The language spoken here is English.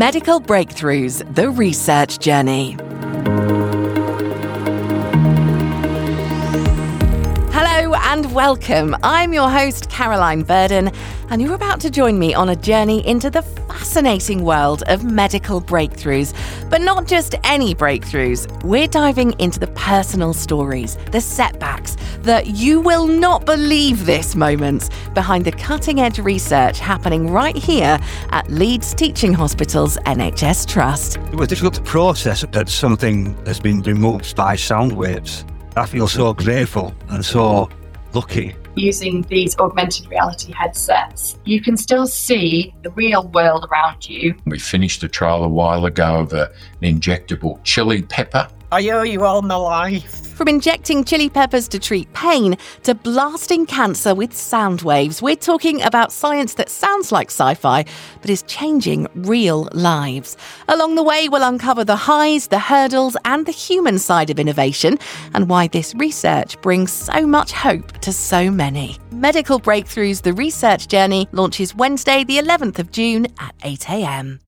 Medical Breakthroughs, the research journey. Hello and welcome. I'm your host, Caroline Burden, and you're about to join me on a journey into the fascinating world of medical breakthroughs. But not just any breakthroughs. We're diving into the personal stories, the setbacks, the you will not believe this moments behind the cutting-edge research happening right here at Leeds Teaching Hospital's NHS Trust. It was difficult to process that something has been removed by sound waves. I feel so grateful and so lucky. Using these augmented reality headsets, you can still see the real world around you. We finished a trial a while ago of an injectable chili pepper. I owe you all my life. From injecting chili peppers to treat pain to blasting cancer with sound waves, we're talking about science that sounds like sci-fi, but is changing real lives. Along the way, we'll uncover the highs, the hurdles, and the human side of innovation, and why this research brings so much hope to so many. Medical Breakthroughs, the research journey, launches Wednesday, the 11th of June at 8 a.m.